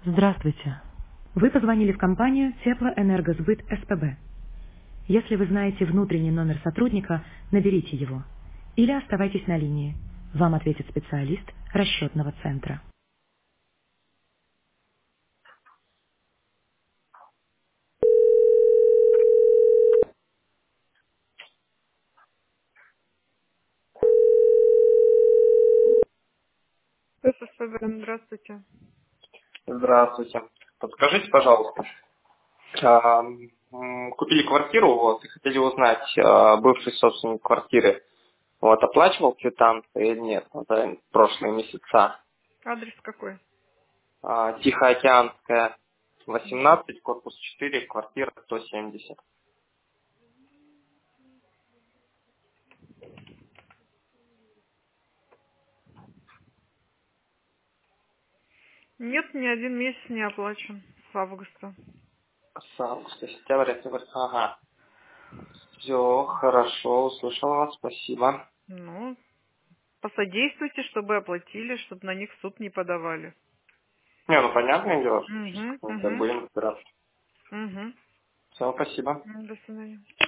Здравствуйте. Вы позвонили в компанию Теплоэнергосбыт СПБ. Если вы знаете внутренний номер сотрудника, наберите его. Или оставайтесь на линии. Вам ответит специалист расчетного центра. СССР, здравствуйте. Здравствуйте. Подскажите, пожалуйста, купили квартиру, вот, и хотели узнать, бывший собственник квартиры, вот, оплачивал квитанции или нет за прошлые месяца? Адрес какой? Тихоокеанская, 18, корпус 4, квартира 170. Нет, ни один месяц не оплачен с августа. С августа, сентябрь, октябрь. Ага. Все, хорошо, услышал вас, спасибо. Ну, посодействуйте, чтобы оплатили, чтобы на них в суд не подавали. Не, ну понятное дело, что сейчас Угу, как-нибудь угу, будем разбираться. угу. Все, спасибо. До свидания.